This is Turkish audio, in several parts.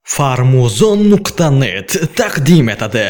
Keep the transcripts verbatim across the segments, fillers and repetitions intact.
Farmuzon nuqta net taqdim etadi.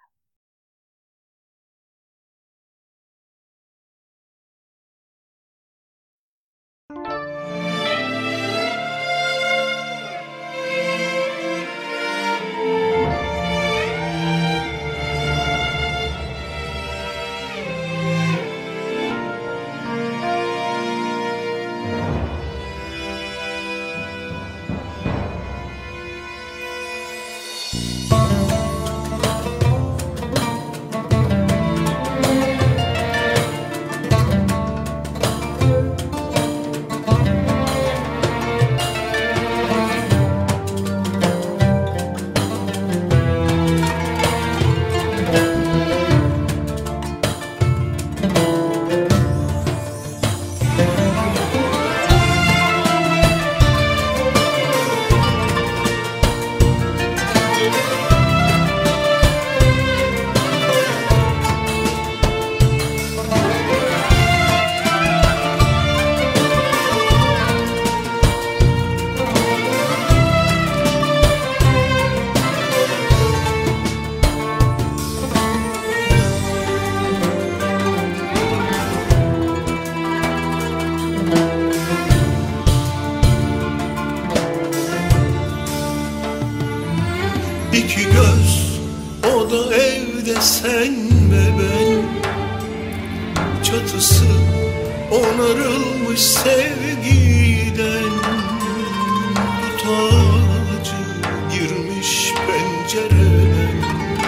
İki göz, o da evde sen ve ben. Çatısı onarılmış sevgiden. Dut ağacı girmiş pencereden.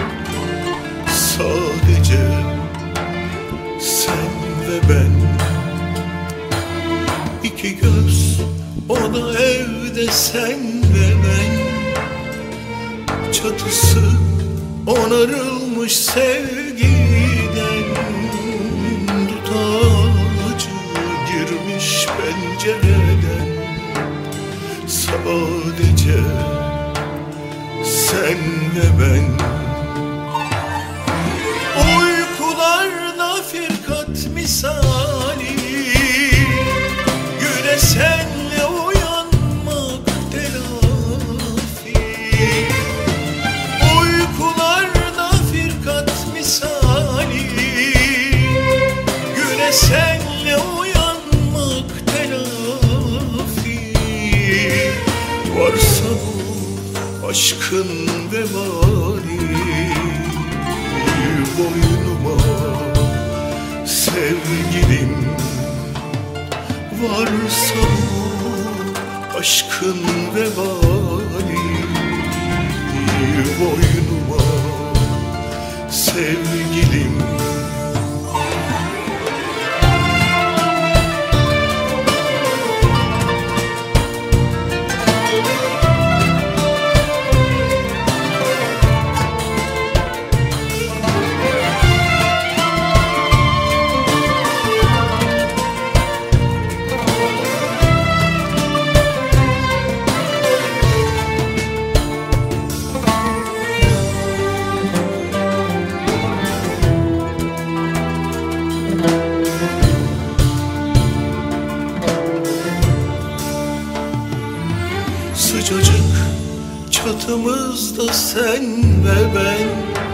Sadece sen ve ben. İki göz, o da evde sen ve ben. Çatısı onarılmış sevgiden. Dut ağacı girmiş pencereden. Sadece sen ve ben. Uykularda firkat misali, güne senle uyanmak telafi. Uykularda firkat misali, güne senle uyanmak telafi. Varsa bu aşkın vebali, boynuma sevgilim. Varsa bu aşkın vebali, boynuma sevgilim. Sıcacık çatımızda sen ve ben.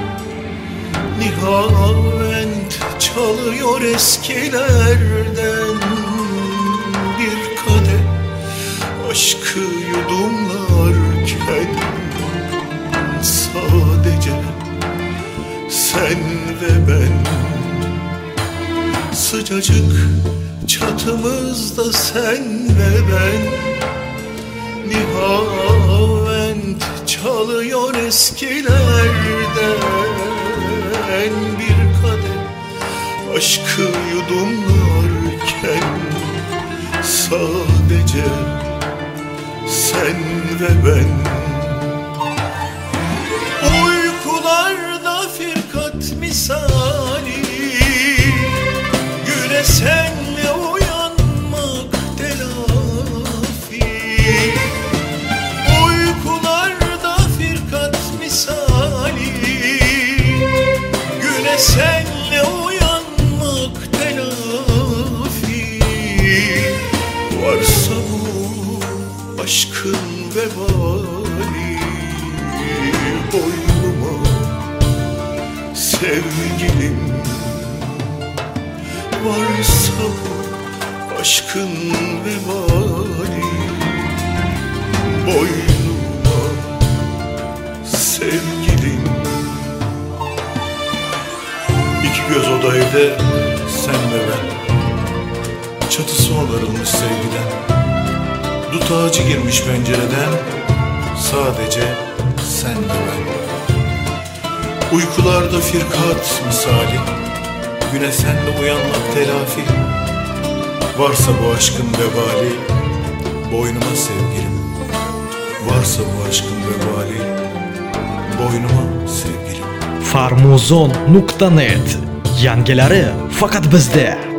Nihavent çalıyor eskilerden. Bir kadeh aşkı yudumlarken. Sadece sen ve ben. Sıcacık çatımızda sen ve ben. Nihavent çalıyor eskilerden. Bir kadeh aşkı yudumlarken. Sadece sen ve ben. Uykularda firkat misali, güne senle uyanmak telafi. Uykularda firkat misali, güne senle uyanmak telafi. Varsa bu aşkın vebali, boynuma sevgilim. Varsa bu aşkın vebali boynuma sevgilim. İki göz oda evde sen ve ben, çatısı onarılmış sevgiden. Dut ağacı girmiş pencereden, sadece sen ve ben. Uykularda firkat misali, güne senle uyanmak telafi. Varsa bu aşkın vebali boynuma sevgilim. Varsa bu aşkın vebali boynuma sevgilim. farmuzon nokta net. Yangilari faqat bizda.